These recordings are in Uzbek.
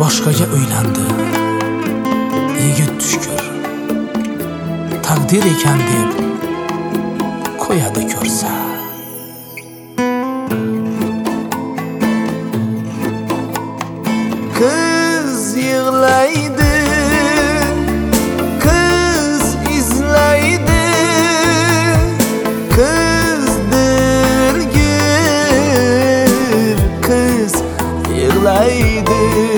boshqaga uylandi. Yigit tushkur taqdir ekan deb qo'yadi ko'rsa. Kız yig'laydi, kız izlaydi, kızdır gül, kız yig'laydi.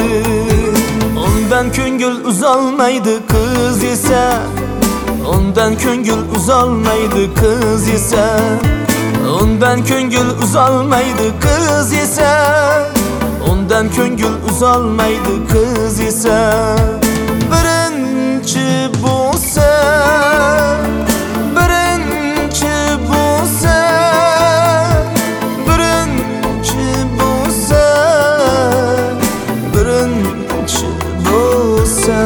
Ondan ko'ngil uzolmaydi kız esa, ondan ko'ngil uzolmaydi kız esa, ondan ko'ngil uzolmaydi kız esa, ondan ko'ngil uzolmaydi kız esa. Birinchi bo'lsa, birinchi bo'lsa, birinchi bo'lsa, birinchi bo'lsa.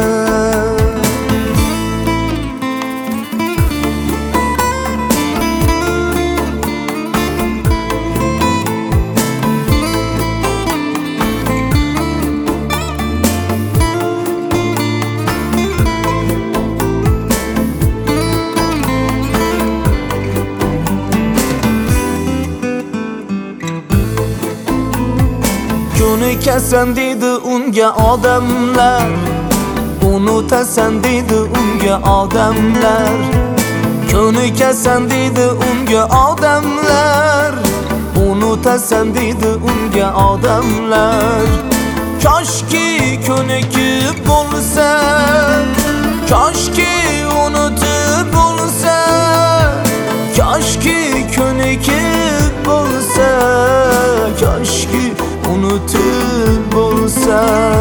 Unutasan deydi unga odamlar, unutasan deydi unga odamlar, unutasan deydi unga odamlar, unutasan deydi unga odamlar. Koshki ko'nikib bo'lsa, koshki unutib bo'lsa, koshki ko'nikib bo'lsa, koshki unutib bo'lsa.